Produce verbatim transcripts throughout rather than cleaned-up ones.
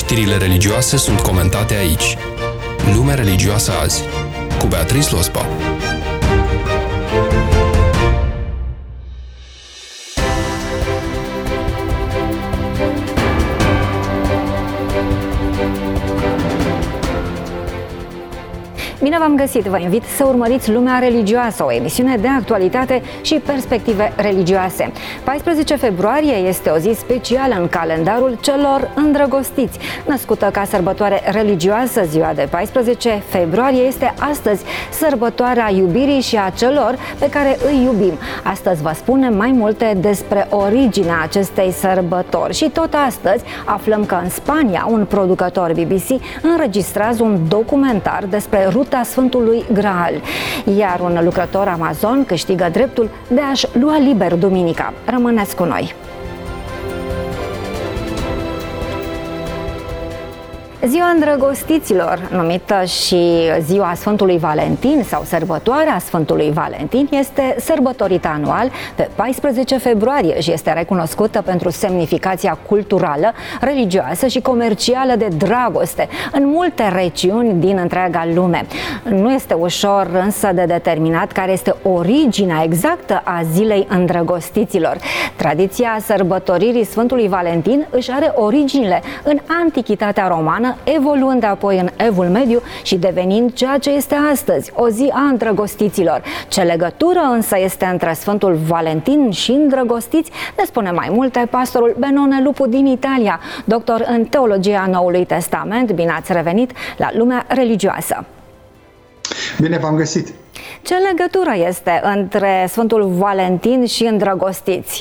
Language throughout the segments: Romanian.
Știrile religioase sunt comentate aici. Lumea religioasă azi, cu Beatrice Lospa. Bine v-am găsit! Vă invit să urmăriți Lumea religioasă, o emisiune de actualitate și perspective religioase. paisprezece februarie este o zi specială în calendarul celor îndrăgostiți. Născută ca sărbătoare religioasă, ziua de paisprezece februarie este astăzi sărbătoarea iubirii și a celor pe care îi iubim. Astăzi vă spunem mai multe despre originea acestei sărbători și tot astăzi aflăm că în Spania un producător B B C înregistrează un documentar despre ruta Sfântului Graal, iar un lucrător Amazon câștigă dreptul de a-și lua liber duminica. Rămâneți cu noi! Ziua îndrăgostiților, numită și Ziua Sfântului Valentin sau Sărbătoarea Sfântului Valentin, este sărbătorită anual pe paisprezece februarie și este recunoscută pentru semnificația culturală, religioasă și comercială de dragoste în multe regiuni din întreaga lume. Nu este ușor însă de determinat care este originea exactă a Zilei îndrăgostiților. Tradiția sărbătoririi Sfântului Valentin își are originile în Antichitatea romană, evoluând apoi în Evul Mediu și devenind ceea ce este astăzi, o zi a îndrăgostiților. Ce legătură însă este între Sfântul Valentin și îndrăgostiți, ne spune mai multe pastorul Benone Lupu din Italia, doctor în Teologia Noului Testament. Bine ați revenit la Lumea religioasă! Bine v-am găsit! Ce legătură este între Sfântul Valentin și îndrăgostiți?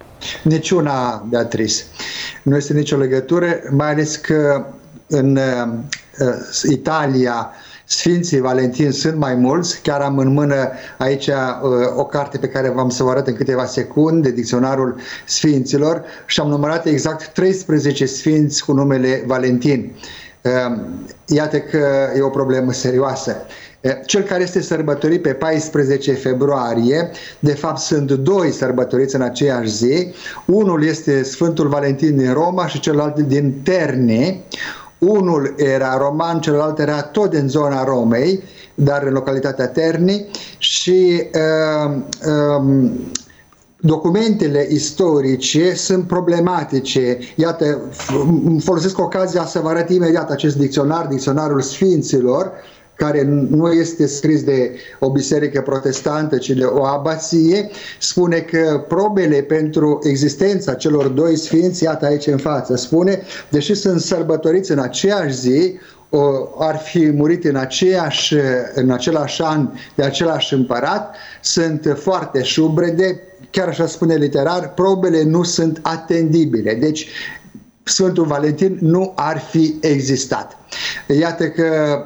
Niciuna, Beatrice. Nu este nicio legătură, mai ales că în uh, Italia Sfinții Valentini sunt mai mulți. Chiar am în mână aici uh, o carte pe care v-am să vă arăt în câteva secunde, Dicționarul Sfinților, și am numărat exact treisprezece sfinți cu numele Valentin. Uh, iată că e o problemă serioasă. Cel care este sărbătorit pe paisprezece februarie, de fapt sunt doi sărbătoriți în aceeași zi. Unul este Sfântul Valentin din Roma și celălalt din Terni. Unul era roman, celălalt era tot din zona Romei, dar în localitatea Terni. Și uh, uh, documentele istorice sunt problematice. Iată, folosesc ocazia să vă arăt imediat acest dicționar, Dicționarul Sfinților, care nu este scris de o biserică protestantă, ci de o abație, spune că probele pentru existența celor doi sfinți, iată aici în față, spune, deși sunt sărbătoriți în aceeași zi, ar fi murit în, aceeași, în același an de același împărat, sunt foarte șubrede, chiar așa spune literar, probele nu sunt atendibile. Deci, Sfântul Valentin nu ar fi existat. Iată că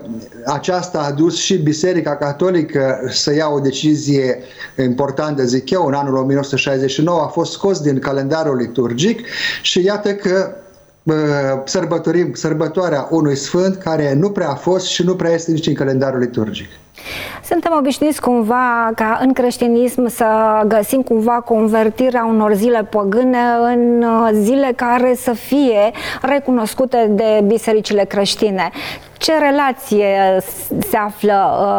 aceasta a dus și Biserica Catolică să ia o decizie importantă, zic eu, în anul o mie nouă sute șaizeci și nouă a fost scos din calendarul liturgic și iată că uh, sărbătorim sărbătoarea unui sfânt care nu prea a fost și nu prea este nici în calendarul liturgic. Suntem obișnuiți cumva ca în creștinism să găsim cumva convertirea unor zile păgâne în zile care să fie recunoscute de bisericile creștine. Ce relație se află,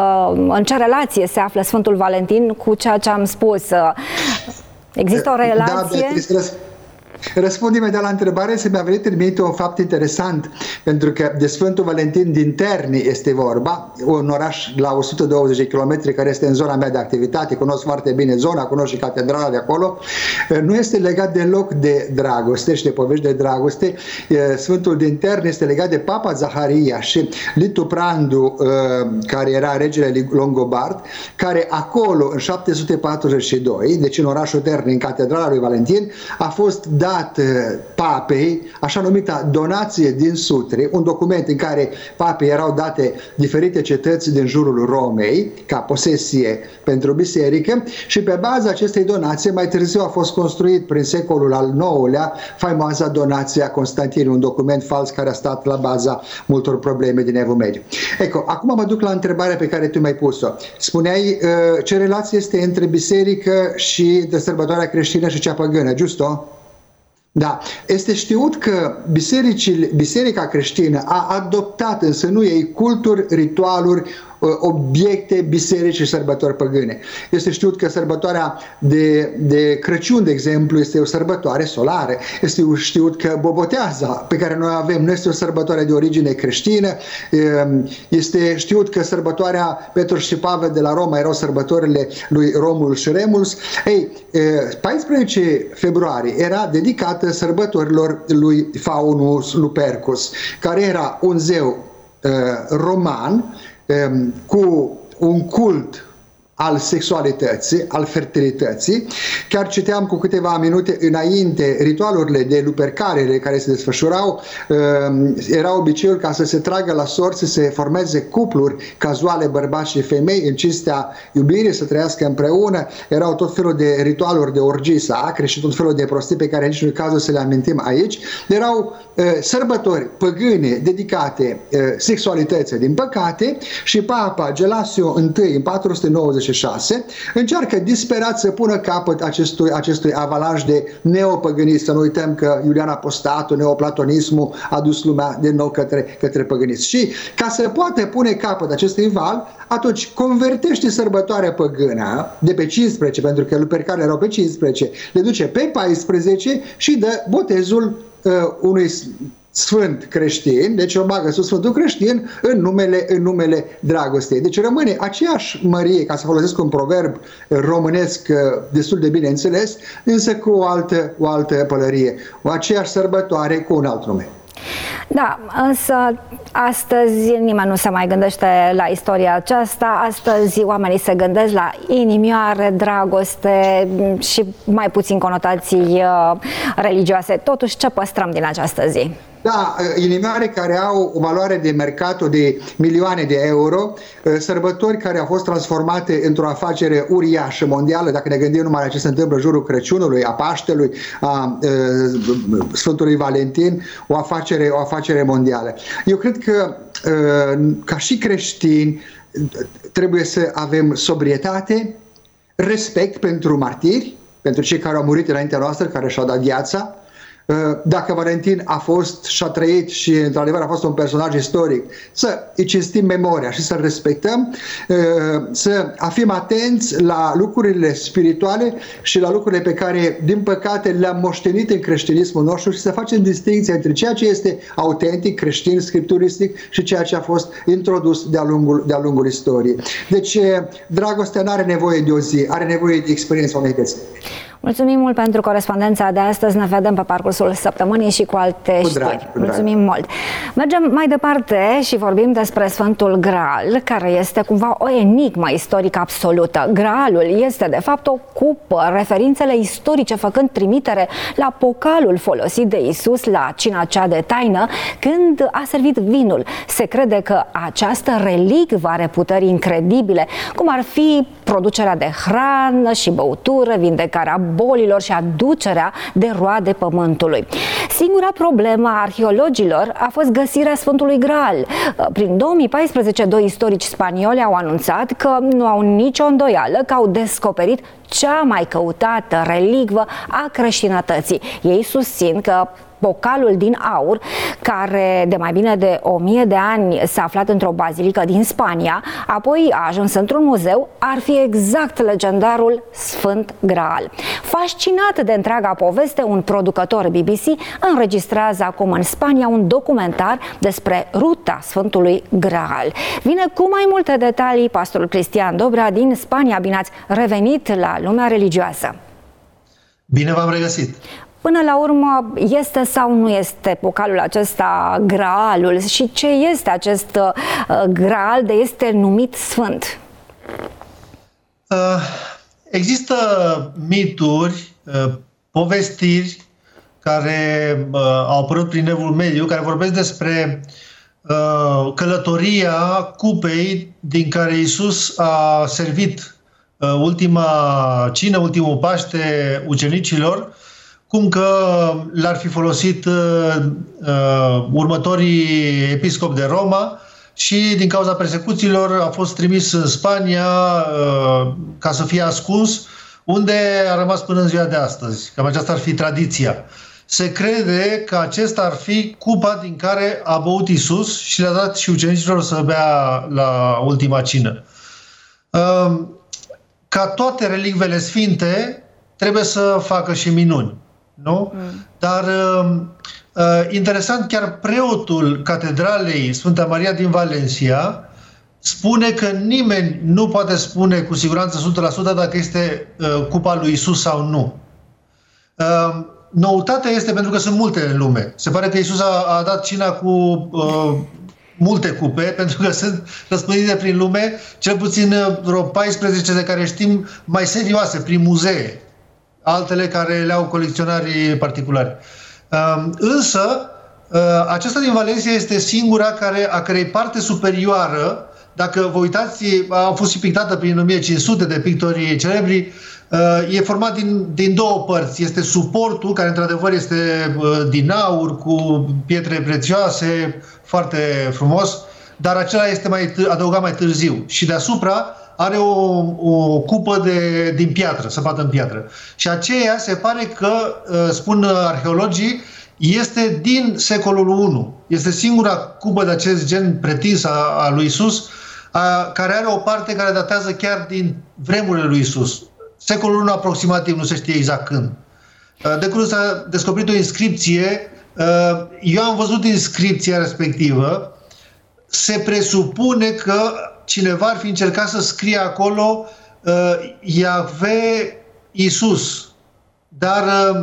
în ce relație se află Sfântul Valentin cu ceea ce am spus? Există o relație? Da, răspund imediat la întrebare, se mi-a venit în minte un fapt interesant, pentru că de Sfântul Valentin din Terni este vorba, un oraș la o sută douăzeci de kilometri care este în zona mea de activitate, cunosc foarte bine zona, cunosc și catedrala de acolo. Nu este legat deloc de dragoste și de povești de dragoste. Sfântul din Terni este legat de Papa Zaharia și Liutprandu, care era regele Longobard, care acolo în șapte sute patruzeci și doi, deci în orașul Terni, în catedrala lui Valentin, a fost dat papei așa numita donație din Sutri, un document în care papei erau date diferite cetăți din jurul Romei ca posesie pentru biserică și pe baza acestei donații mai târziu a fost construit prin secolul al nouălea faimoasa donație a Constantinului, un document fals care a stat la baza multor probleme din Evul Mediu. Ecco, acum mă duc la întrebarea pe care tu mi-ai pus-o. Spuneai uh, ce relație este între biserică și de sărbătoarea creștină și cea păgână, giusto? Da, este știut că biserica creștină a adoptat în sânul ei culturi, ritualuri, obiecte, biserici și sărbători păgâne. Este știut că sărbătoarea de, de Crăciun, de exemplu, este o sărbătoare solară. Este știut că Boboteaza, pe care noi avem, nu este o sărbătoare de origine creștină. Este știut că sărbătoarea Petru și Pavel de la Roma erau sărbătorile lui Romulus și Remus. Ei, paisprezece februarie era dedicată sărbătorilor lui Faunus Lupercus, care era un zeu roman cu un cult al sexualității, al fertilității. Chiar citeam cu câteva minute înainte ritualurile de lupercare care se desfășurau. Era obiceiul ca să se tragă la sorți, să se formeze cupluri cazuale, bărbați și femei, în cinstea iubirii, să trăiască împreună. Erau tot felul de ritualuri de orgii sacre și tot felul de prostii pe care nici nu e cazul să le amintim aici. Erau sărbători păgâne dedicate sexualității, din păcate, și Papa Gelasio I în patru sute nouăzeci și șase încearcă disperat să pună capăt acestui, acestui avalanș de neopăgânism. Să nu uităm că Iulian Apostatul, neoplatonismul, a dus lumea din nou către, către păgânism. Și ca să poată pune capăt acestui val, atunci convertește sărbătoarea păgână de pe cincisprezece, pentru că lupercale erau pe cincisprezece, le duce pe paisprezece și dă botezul uh, unui sfânt creștin, deci o bagă sub sfântul creștin în numele, în numele dragostei. Deci rămâne aceeași mărie, ca să folosesc un proverb românesc destul de bine înțeles, însă cu o altă, o altă pălărie. O aceeași sărbătoare cu un alt nume. Da, însă astăzi nimeni nu se mai gândește la istoria aceasta. Astăzi oamenii se gândesc la inimioare, dragoste și mai puțin conotații religioase. Totuși, ce păstrăm din această zi? Da, inimioare care au o valoare de mercato de milioane de euro, sărbători care au fost transformate într-o afacere uriașă mondială, dacă ne gândim numai la ce se întâmplă în jurul Crăciunului, a Paștelui, a Sfântului Valentin, o afacere, o afacere mondială. Eu cred că, ca și creștini, trebuie să avem sobrietate, respect pentru martiri, pentru cei care au murit înaintea noastră, care și-au dat viața. Dacă Valentin a fost și a trăit și într-adevăr a fost un personaj istoric, să îi cinstim memoria și să-l respectăm, să fim atenți la lucrurile spirituale și la lucrurile pe care, din păcate, le-am moștenit în creștinismul nostru și să facem distinția între ceea ce este autentic, creștin, scripturistic și ceea ce a fost introdus de-a lungul, de-a lungul istoriei. Deci, dragostea nu are nevoie de o zi, are nevoie de experiența unei vieți. Mulțumim mult pentru corespondența de astăzi. Ne vedem pe parcursul săptămânii și cu alte cu drag, știri. Cu Mulțumim mult. Mergem mai departe și vorbim despre Sfântul Graal, care este cumva o enigmă istorică absolută. Graalul este de fapt o cupă, referințele istorice făcând trimitere la pocalul folosit de Isus la cina cea de taină când a servit vinul. Se crede că această relicvă are puteri incredibile, cum ar fi producerea de hrană și băutură, vindecarea bolilor și aducerea de roade pământului. Singura problemă a arheologilor a fost găsirea Sfântului Graal. Prin două mii paisprezece, doi istorici spanioli au anunțat că nu au nicio îndoială că au descoperit cea mai căutată relicvă a creștinătății. Ei susțin că pocalul din aur, care de mai bine de o mie de ani s-a aflat într-o bazilică din Spania, apoi a ajuns într-un muzeu, ar fi exact legendarul Sfânt Graal. Fascinat de întreaga poveste, un producător B B C înregistrează acum în Spania un documentar despre ruta Sfântului Graal. Vine cu mai multe detalii pastorul Cristian Dobrea din Spania. Bine ați revenit la lumea religioasă! Bine v-am regăsit! Până la urmă, este sau nu este pocalul acesta Graalul și ce este acest uh, Graal de este numit sfânt? Uh, există mituri, uh, povestiri care uh, au apărut prin Evul Mediu, care vorbesc despre uh, călătoria cupei din care Iisus a servit uh, ultima cină, ultimul Paște ucenicilor, cum că l-ar fi folosit uh, uh, următorii episcopi de Roma și din cauza persecuțiilor a fost trimis în Spania uh, ca să fie ascuns, unde a rămas până în ziua de astăzi. Cam aceasta ar fi tradiția. se crede că acesta ar fi cupa din care a băut Iisus și le-a dat și ucenicilor să bea la ultima cină. Ca toate relicvele sfinte, trebuie să facă și minuni. Nu? Mm. Dar interesant, chiar preotul Catedralei Sfânta Maria din Valencia spune că nimeni nu poate spune cu siguranță o sută la sută dacă este cupa lui Iisus sau nu. Noutatea este pentru că sunt multe în lume. Se pare că Iisus a, a dat cina cu uh, multe cupe, pentru că sunt răspândite prin lume, cel puțin vreo paisprezece de care știm mai serioase, prin muzee, altele care le au colecționarii particulari. Uh, însă, uh, aceasta din Valencia este singura care, a cărei parte superioară, dacă vă uitați, a fost și pictată prin o mie cinci sute de pictori celebri, e format din, din două părți. Este suportul, care într-adevăr este din aur, cu pietre prețioase, foarte frumos, dar acela este mai adăugat mai târziu. Și deasupra are o, o cupă de, din piatră, săpată în piatră. Și aceea se pare că, spun arheologii, este din secolul unu. Este singura cupă de acest gen pretins a, a lui Iisus, a, care are o parte care datează chiar din vremurile lui Iisus. Secolul unu aproximativ, nu se știe exact când. De curând s-a descoperit o inscripție, eu am văzut inscripția respectivă, se presupune că cineva ar fi încercat să scrie acolo Iahve Iisus, dar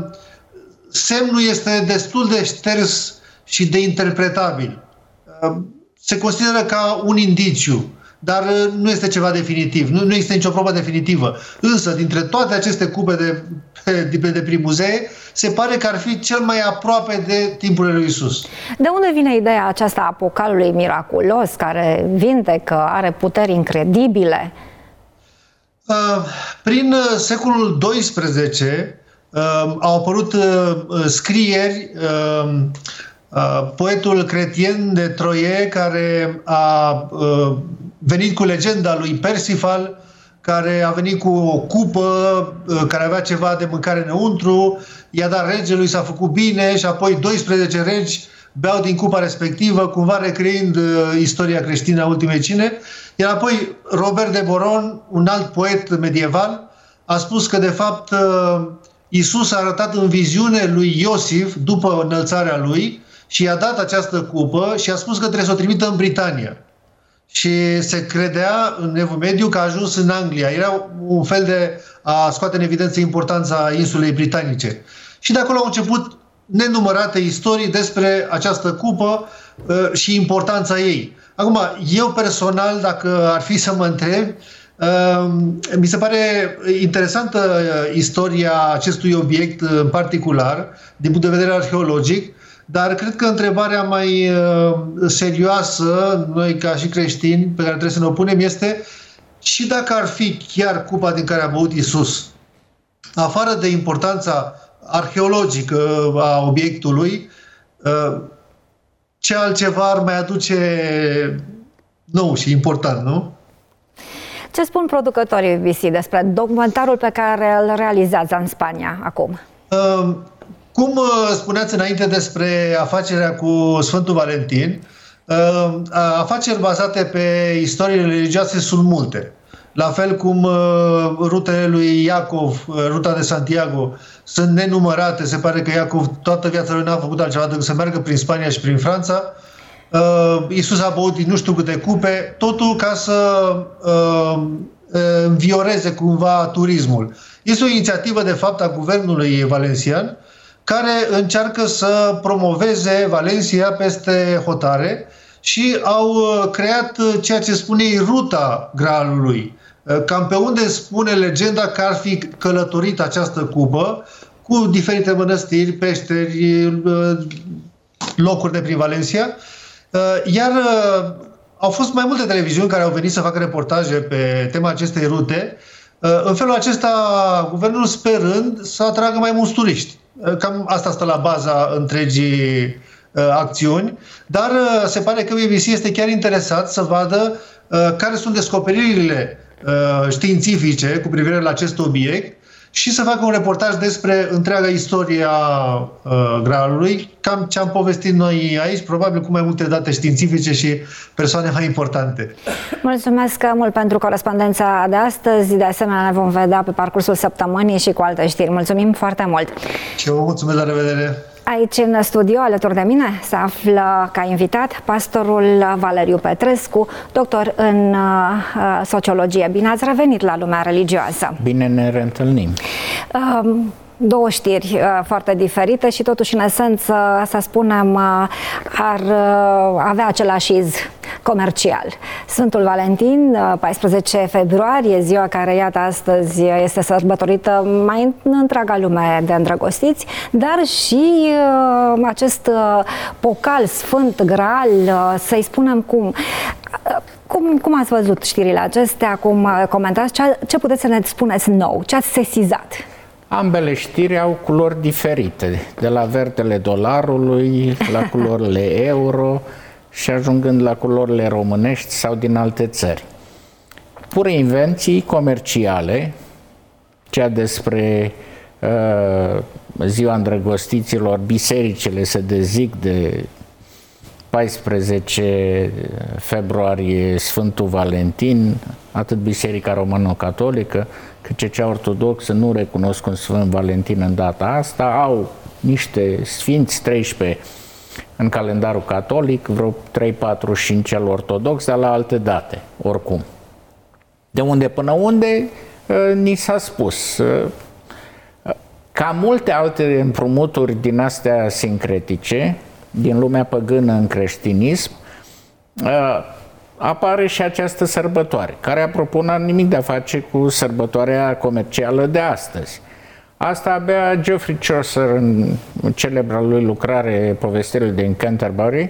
semnul este destul de șters și de interpretabil. Se consideră ca un indiciu, dar nu este ceva definitiv, nu, nu există nicio probă definitivă. Însă, dintre toate aceste cupe de, de, de prin muzee, se pare că ar fi cel mai aproape de timpurile lui Iisus. De unde vine ideea aceasta a pocalului miraculos, care vindecă, are puteri incredibile? Uh, prin secolul doisprezece uh, au apărut uh, scrieri, uh, uh, poetul Chrétien de Troyes, care a uh, venit cu legenda lui Persifal, care a venit cu o cupă care avea ceva de mâncare înăuntru, i-a dat regelui, s-a făcut bine și apoi doisprezece regi beau din cupa respectivă, cumva recreând istoria creștină a ultimei cine. Iar apoi Robert de Boron, un alt poet medieval, a spus că de fapt Iisus a arătat în viziune lui Iosif după înălțarea lui și i-a dat această cupă și a spus că trebuie să o trimită în Britania. Și se credea în Evul Mediu că a ajuns în Anglia. Era un fel de a scoate în evidență importanța insulei britanice. Și de acolo au început nenumărate istorii despre această cupă uh, și importanța ei. Acum, eu personal, dacă ar fi să mă întreb, uh, mi se pare interesantă uh, istoria acestui obiect în particular, din punct de vedere arheologic, dar cred că întrebarea mai uh, serioasă, noi ca și creștini, pe care trebuie să ne opunem, este și dacă ar fi chiar cupa din care a băut Iisus, afară de importanța arheologică a obiectului, uh, ce altceva ar mai aduce nou și important, nu? Ce spun producătorii B B C despre documentarul pe care îl realizează în Spania acum? Uh, Cum spuneați înainte despre afacerea cu Sfântul Valentin, afaceri bazate pe istoriile religioase sunt multe. La fel cum rutele lui Iacov, ruta de Santiago, sunt nenumărate. Se pare că Iacov toată viața lui n-a făcut altceva decât să meargă prin Spania și prin Franța. Iisus a băut din nu știu câte cupe, totul ca să învioreze cumva turismul. Este o inițiativă, de fapt, a guvernului valencian, care încearcă să promoveze Valencia peste hotare și au creat ceea ce spune ei ruta Graalului. Cam pe unde spune legenda că ar fi călătorit această cupă, cu diferite mănăstiri, peșteri, locuri de prin Valencia. Iar au fost mai multe televiziuni care au venit să facă reportaje pe tema acestei rute. În felul acesta, guvernul sperând să atragă mai mulți turiști. Cam asta stă la baza întregii uh, acțiuni, dar uh, se pare că B B C este chiar interesat să vadă uh, care sunt descoperirile uh, științifice cu privire la acest obiect și să facă un reportaj despre întreaga istorie a uh, Graalului, cam ce am povestit noi aici, probabil cu mai multe date științifice și persoane mai importante. Mulțumesc mult pentru corespondența de astăzi. De asemenea, ne vom vedea pe parcursul săptămânii și cu alte știri. Mulțumim foarte mult! Și eu vă mulțumesc, la revedere! Aici, în studio, alături de mine, se află ca invitat pastorul Valeriu Petrescu, doctor în uh, sociologie. Bine ați revenit la lumea religioasă! Bine ne reîntâlnim! Uh, Două știri uh, foarte diferite și totuși, în esență, să spunem, uh, ar uh, avea același iz comercial. Sfântul Valentin, uh, paisprezece februarie, ziua care, iată, astăzi este sărbătorită mai în întreaga lume de îndrăgostiți, dar și uh, acest uh, pocal Sfânt Graal, uh, să-i spunem cum... Uh, Cum, cum ați văzut știrile acestea? Cum uh, comentați? Ce, ce puteți să ne spuneți nou? Ce ați sesizat? Ambele știri au culori diferite, de la verdele dolarului, la culorile euro și ajungând la culorile românești sau din alte țări. Pure invenții comerciale, cea despre uh, ziua îndrăgostiților, bisericile se dezic de paisprezece februarie Sfântul Valentin, atât Biserica Romano-Catolică cât și cea ortodoxă nu recunosc un Sfânt Valentin în data asta, au niște sfinți, treisprezece în calendarul catolic, vreo trei patru și în cel ortodox, dar la alte date, oricum. De unde până unde, ni s-a spus. Ca multe alte împrumuturi din astea sincretice, din lumea păgână în creștinism, apare și această sărbătoare, care, apropo, n-are nimic de a face cu sărbătoarea comercială de astăzi. Asta abia Geoffrey Chaucer, în celebra lui lucrare Povestirile din Canterbury,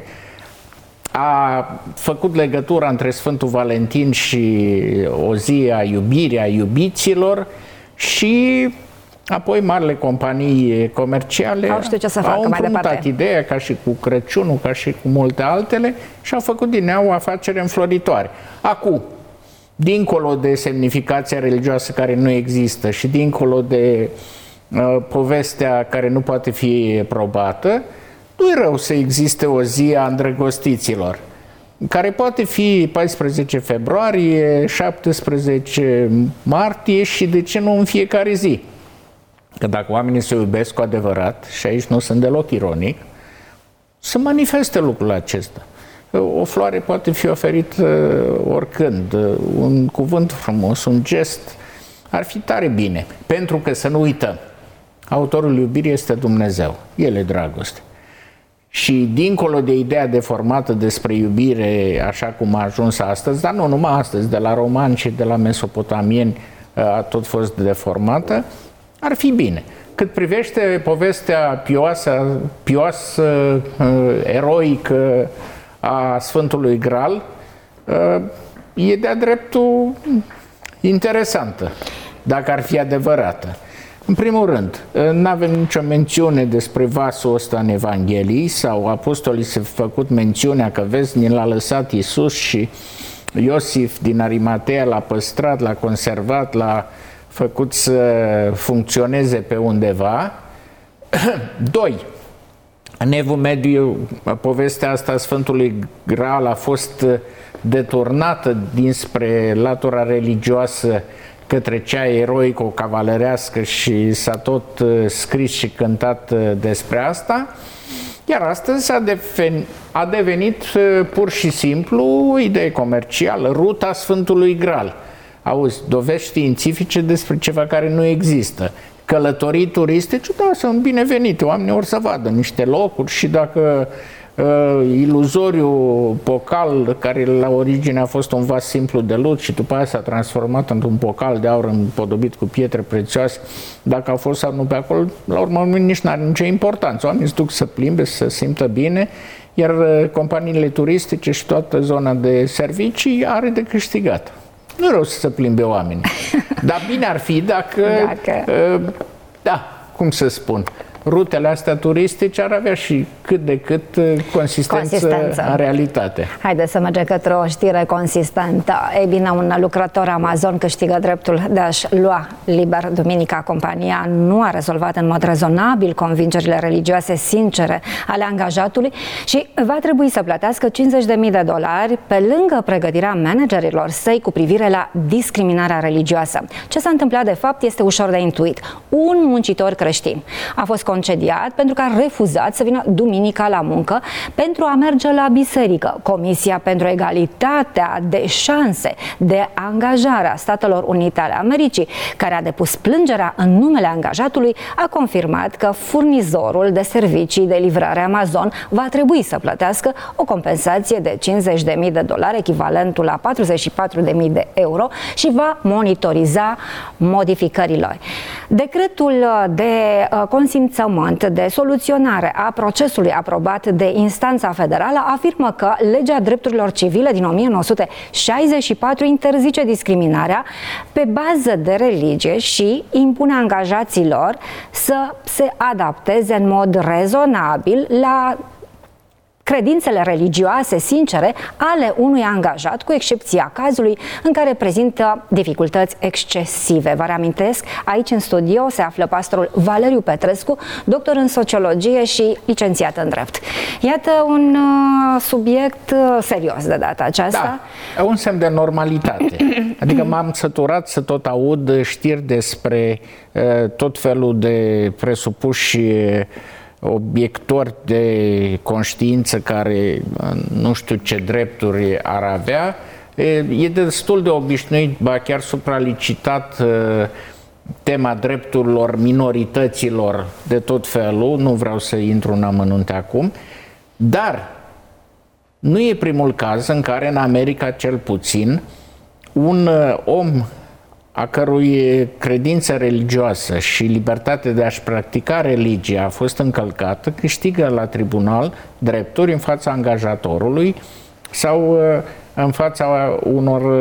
a făcut legătura între Sfântul Valentin și o zi a iubirii, a iubiților, și apoi marile companii comerciale au, știu ce să facă au împrumutat ideea, ca și cu Crăciunul, ca și cu multe altele, și au făcut din ea o afacere înfloritoare. Acum, dincolo de semnificația religioasă care nu există și dincolo de uh, povestea care nu poate fi probată, nu e rău să existe o zi a îndrăgostiților, care poate fi paisprezece februarie, șaptesprezece martie și, de ce nu, în fiecare zi. Că dacă oamenii se iubesc cu adevărat, și aici nu sunt deloc ironic, să manifeste lucrul acesta. O floare poate fi oferită oricând, un cuvânt frumos, un gest, ar fi tare bine. Pentru că, să nu uităm, autorul iubirii este Dumnezeu, El e dragoste. Și dincolo de ideea deformată despre iubire, așa cum a ajuns astăzi, dar nu numai astăzi, de la romani și de la mesopotamieni a tot fost deformată, ar fi bine. Cât privește povestea pioasă, pioasă, eroică a Sfântului Graal, e de-a dreptul interesantă, dacă ar fi adevărată. În primul rând, nu avem nicio mențiune despre vasul ăsta în Evanghelii, sau apostolii s-au făcut mențiunea că, vezi, ni l-a lăsat Iisus și Iosif din Arimatea l-a păstrat, l-a conservat, l-a făcut să funcționeze pe undeva. Doi, în Evul Mediu, povestea asta a Sfântului Graal a fost deturnată dinspre latura religioasă către cea eroico-cavalerească și s-a tot scris și cântat despre asta, iar astăzi a, deven- a devenit pur și simplu o idee comercială, ruta Sfântului Graal. Auzi, dovezi științifice despre ceva care nu există. Călătorii turistice, da, sunt binevenite, oamenii or să vadă niște locuri și dacă uh, iluzoriul pocal, care la origine a fost un vas simplu de lut și după aia s-a transformat într-un pocal de aur împodobit cu pietre prețioase, dacă a fost sau nu pe acolo, la urmă nici n-are nicio importanță. Oamenii se duc să plimbe, să se simtă bine, iar uh, companiile turistice și toată zona de servicii are de câștigat. Nu rău să se plimbe oamenii. Dar bine ar fi dacă, dacă... Uh, da, cum să spun, rutele astea turistice ar avea și cât de cât consistență, consistență. în realitate. Haideți să mergem către o știre consistentă. Ei bine, un lucrător Amazon câștigă dreptul de a-și lua liber duminica. Compania nu a rezolvat în mod rezonabil convingerile religioase sincere ale angajatului și va trebui să plătească cincizeci de mii de dolari pe lângă pregătirea managerilor săi cu privire la discriminarea religioasă. Ce s-a întâmplat de fapt este ușor de intuit. Un muncitor creștin a fost concediat pentru că a refuzat să vină duminica la muncă pentru a merge la biserică. Comisia pentru Egalitatea de Șanse de Angajare a Statelor Unite ale Americii, care a depus plângerea în numele angajatului, a confirmat că furnizorul de servicii de livrare Amazon va trebui să plătească o compensație de cincizeci de mii de dolari, echivalentul la patruzeci și patru de mii de euro, și va monitoriza modificările. Decretul de consimțământ de soluționare a procesului aprobat de instanța federală afirmă că legea drepturilor civile din o mie nouă sute șaizeci și patru interzice discriminarea pe bază de religie și impune angajaților să se adapteze în mod rezonabil la credințele religioase sincere ale unui angajat, cu excepția cazului în care prezintă dificultăți excesive. Vă reamintesc, aici în studio se află pastorul Valeriu Petrescu, doctor în sociologie și licențiat în drept. Iată un uh, subiect uh, serios de data aceasta. Da, un semn de normalitate. Adică m-am săturat să tot aud știri despre uh, tot felul de presupuși uh, obiectori de conștiință care nu știu ce drepturi ar avea. E destul de obișnuit, ba chiar supralicitat, tema drepturilor minorităților de tot felul. Nu vreau să intru în amănunte acum, dar nu e primul caz în care în America cel puțin un om a cărui credință religioasă și libertatea de a-și practica religia a fost încălcată, câștigă la tribunal drepturi în fața angajatorului sau în fața unor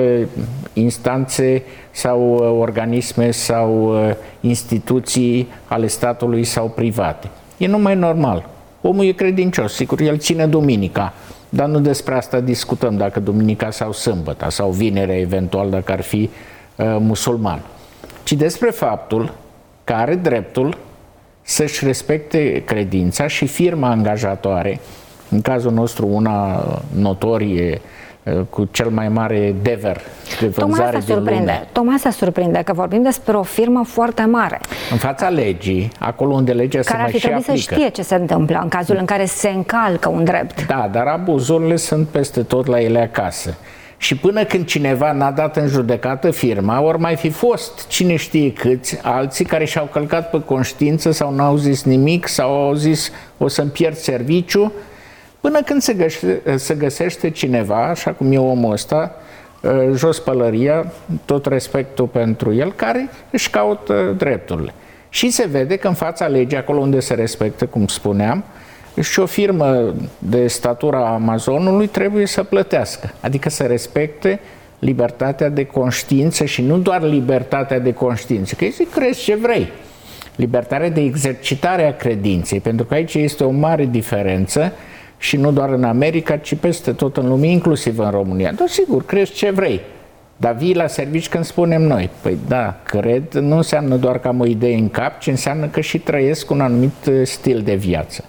instanțe sau organisme sau instituții ale statului sau private. E numai normal. Omul e credincios, sigur, el ține duminica, dar nu despre asta discutăm, dacă duminica sau sâmbătă sau vinerea eventual, dacă ar fi musulman, ci despre faptul că are dreptul să-și respecte credința și firma angajatoare, în cazul nostru una notorie, cu cel mai mare dever de vânzare de lume. Tocmai asta surprinde, că vorbim despre o firmă foarte mare. În fața legii, acolo unde legea se mai și aplică. Care ar fi trebuit să știe ce se întâmplă în cazul în care se încalcă un drept. Da, dar abuzurile sunt peste tot la ele acasă. Și până când cineva n-a dat în judecată firma, ori mai fi fost cine știe câți alții care și-au călcat pe conștiință sau n-au zis nimic sau au zis o să-mi pierd serviciu, până când se, găse, se găsește cineva, așa cum e omul ăsta, jos pălăria, tot respectul pentru el, care își caută drepturile. Și se vede că în fața legii, acolo unde se respectă, cum spuneam, și o firmă de statura Amazonului trebuie să plătească, adică să respecte libertatea de conștiință și nu doar libertatea de conștiință, că îi zic, crezi ce vrei, libertatea de exercitare a credinței, pentru că aici este o mare diferență și nu doar în America, ci peste tot în lume, inclusiv în România. Dar sigur, crezi ce vrei, dar vii la servici când spunem noi. Păi da, cred, nu înseamnă doar că am o idee în cap, ci înseamnă că și trăiesc un anumit stil de viață.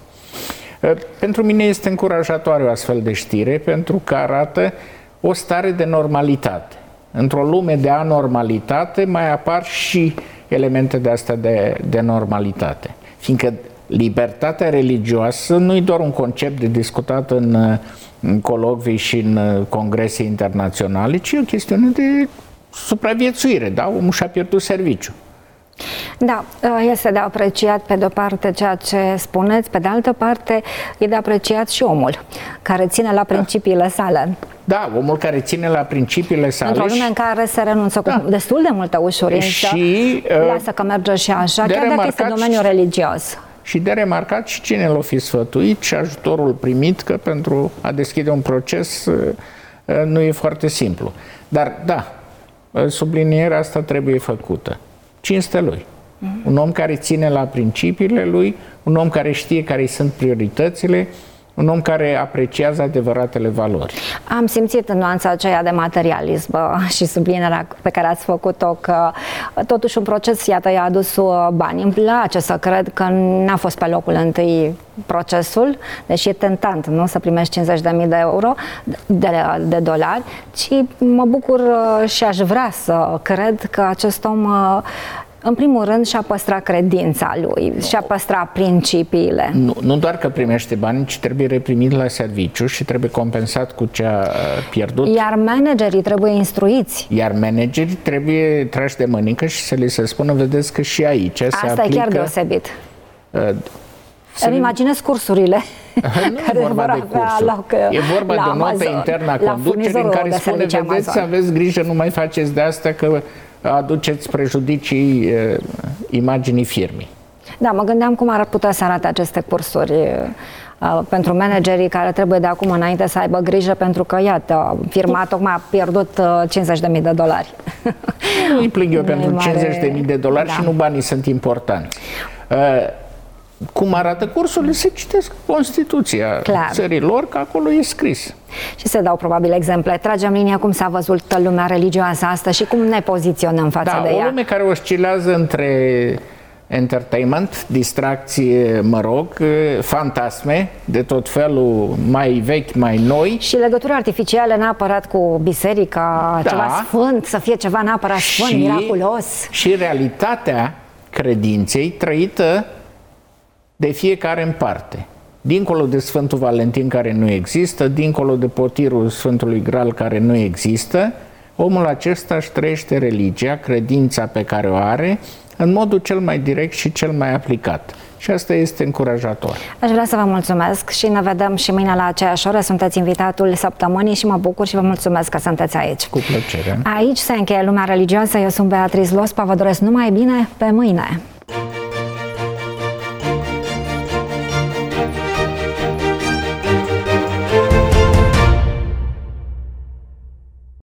Pentru mine este încurajatoare o astfel de știre, pentru că arată o stare de normalitate. Într-o lume de anormalitate mai apar și elemente de astea de, de normalitate. Fiindcă libertatea religioasă nu e doar un concept de discutat în, în colocvii și în congrese internaționale, ci e o chestiune de supraviețuire. Da? Omul și-a pierdut serviciu. Da, este de apreciat pe de-o parte ceea ce spuneți, pe de altă parte e de apreciat și omul care ține la principiile sale. Da, omul care ține la principiile sale. Într-o lume în care se renunță da. cu destul de multă ușurință, și, lasă că merge și așa, chiar dacă este domeniul religios. Și de remarcat și cine l-o fi sfătuit și ajutorul primit, că pentru a deschide un proces nu e foarte simplu. Dar da, sublinierea asta trebuie făcută. Cinste lui. Mm-hmm. Un om care ține la principiile lui, un om care știe care sunt prioritățile, un om care apreciază adevăratele valori. Am simțit în nuanța aceea de materialism și sublinierea pe care ați făcut-o că totuși un proces, iată, i-a adus bani. Îmi place să cred că n-a fost pe locul întâi procesul, deși e tentant, nu, să primești cincizeci de mii de euro, de, de dolari, ci mă bucur și aș vrea să cred că acest om în primul rând și-a păstrat credința lui, și-a păstrat principiile. Nu, nu doar că primește bani, ci trebuie reprimit la serviciu și trebuie compensat cu ce a pierdut. Iar managerii trebuie instruiți. Iar managerii trebuie trași de mânică și să li se spună, vedeți că și aici Asta se aplică... e chiar deosebit. Uh, Îmi imaginez cursurile nu care e vorba de cursuri. Loc, e vorba de o notă internă a conducerii în care spune, vedeți, să aveți grijă, nu mai faceți de asta că aduceți prejudicii uh, imaginii firmei. Da, mă gândeam cum ar putea să arate aceste cursuri uh, pentru managerii care trebuie de acum înainte să aibă grijă pentru că, iată, firma tocmai a pierdut uh, cincizeci de mii de dolari. Nu îi plâng eu pentru mare... cincizeci de mii de dolari, da. Și nu banii sunt importanți. Uh, cum arată cursurile? Se citesc Constituția Clar. țării lor, că acolo e scris. Și se dau probabil exemple. Tragem linia cum s-a văzut lumea religioasă asta și cum ne poziționăm față da, de ea. O lume care oscilează între entertainment, distracție, mă rog, fantasme de tot felul, mai vechi, mai noi. Și legături artificiale neapărat cu biserica, da. Ceva sfânt, să fie ceva neapărat sfânt, și, miraculos. Și realitatea credinței trăită de fiecare în parte. Dincolo de Sfântul Valentin care nu există, dincolo de potirul Sfântului Graal care nu există, omul acesta își trăiește religia, credința pe care o are, în modul cel mai direct și cel mai aplicat. Și asta este încurajator. Aș vrea să vă mulțumesc și ne vedem și mâine la aceeași oră. Sunteți invitatul săptămânii și mă bucur și vă mulțumesc că sunteți aici. Cu plăcere. Aici se încheie Lumea Religioasă. Eu sunt Beatriz Lospa. Vă doresc numai bine. Pe mâine!